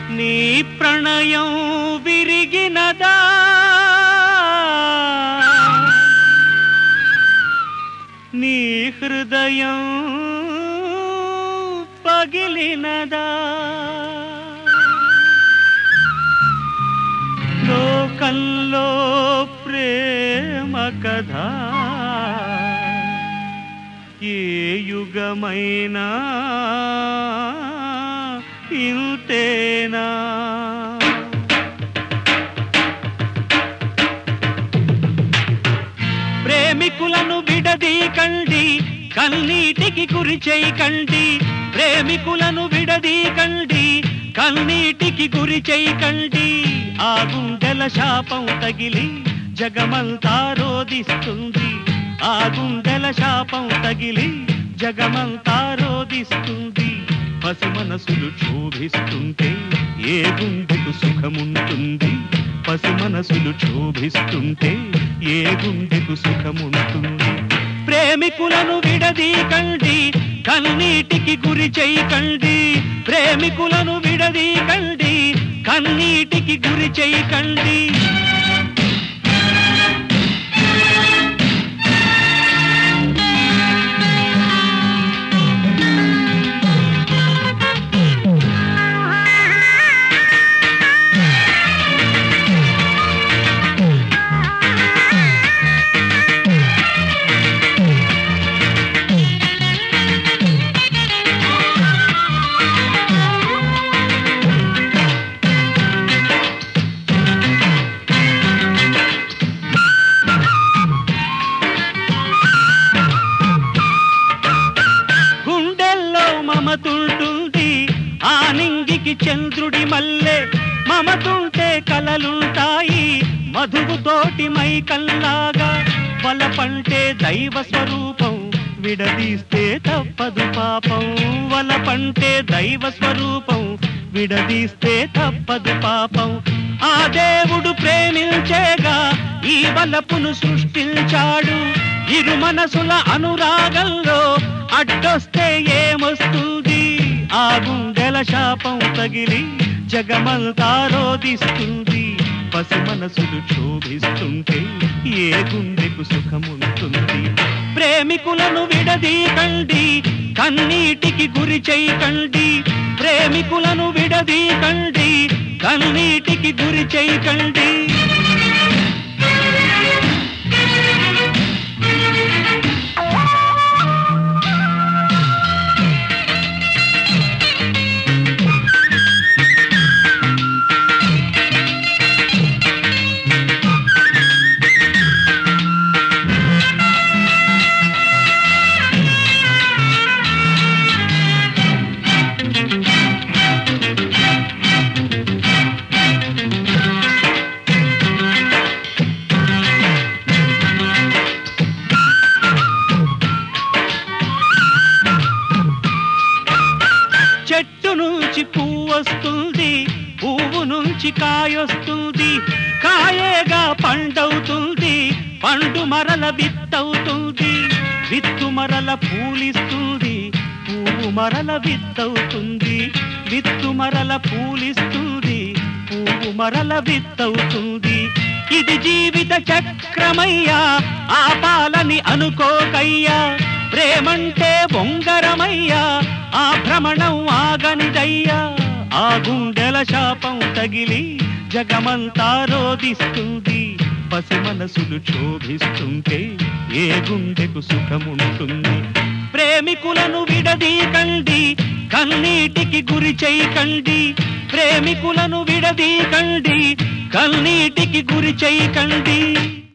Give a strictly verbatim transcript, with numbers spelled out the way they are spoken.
నీ ప్రణయం విరిగినదా నీ హృదయం పగిలినదా లోకంలో ప్రేమ కథ ఏ యుగమైనా ఇంతేనా ప్రేమికులను విడదీకండి కన్నీటికి గురి చేయకండి ప్రేమికులను విడదీకండి కన్నీటికి గురి చేయకండి ఆ గుండెల శాపం తగిలి జగమంతా రోదిస్తుంది ఆ గుండెల శాపం తగిలి జగమంతా రోదిస్తుంది పసి మనసులు క్షోభిస్తుంటే ఏ గుండెకు సుఖముంటుంది పసి మనసులు క్షోభిస్తుంటే ఏ గుండెకు సుఖముంటుంది ప్రేమికులను విడదీకండి కన్నీటికి గురి చేయకండి ప్రేమికులను విడదీకండి కన్నీటికి గురి చేయకండి మమతుంటుంది ఆనింగికి చంద్రుడి మల్లె మమతుంటే కలలుంటాయి మధువుతోటి మైకల్లాగా వలపంటే దైవ స్వరూపం విడదీస్తే తప్పదు పాపం వలపంటే దైవ స్వరూపం విడదీస్తే తప్పదు పాపం ఆ దేవుడు ప్రేమించేగా ఈ వలపును సృష్టించాడు ఇరు మనసుల అనురాగంలో అడ్డొస్తే ఏమొస్తుంది ఆ గుండెల శాపం తగిలి జగమంతా రోదిస్తుంది పసి మనసులు క్షోభిస్తుంటే ఏ గుండెకు సుఖముంటుంది ప్రేమికులను విడదీకండి కన్నీటికి గురి చేయకండి ప్రేమికులను విడదీకండి కన్నీటికి గురి చేయకండి చెట్టు నుంచి పువ్వు వస్తుంది పువ్వు నుంచి కాయొస్తుంది కాయేగా పండవుతుంది పండు మరల విత్తవుతుంది విత్తు మరల పూలిస్తుంది పువ్వు మరల విత్తవుతుంది విత్తు మరల పూలిస్తుంది పువ్వు మరల విత్తవుతుంది ఇది జీవిత చక్రమయ్యా ఆపాలని అనుకోకయ్యా ప్రేమంటే బొంగరమయ్యా ఆ భ్రమణం ఆగనిదయ్యా ఆ గుండెల శాపం తగిలి జగమంతా రోదిస్తుంది పసి మనసులు క్షోభిస్తుంటే ఏ గుండెకు సుఖముంటుంది ప్రేమికులను విడదీకండి కన్నీటికి గురి చేయకండి ప్రేమికులను విడదీకండి కన్నీటికి గురి చేయకండి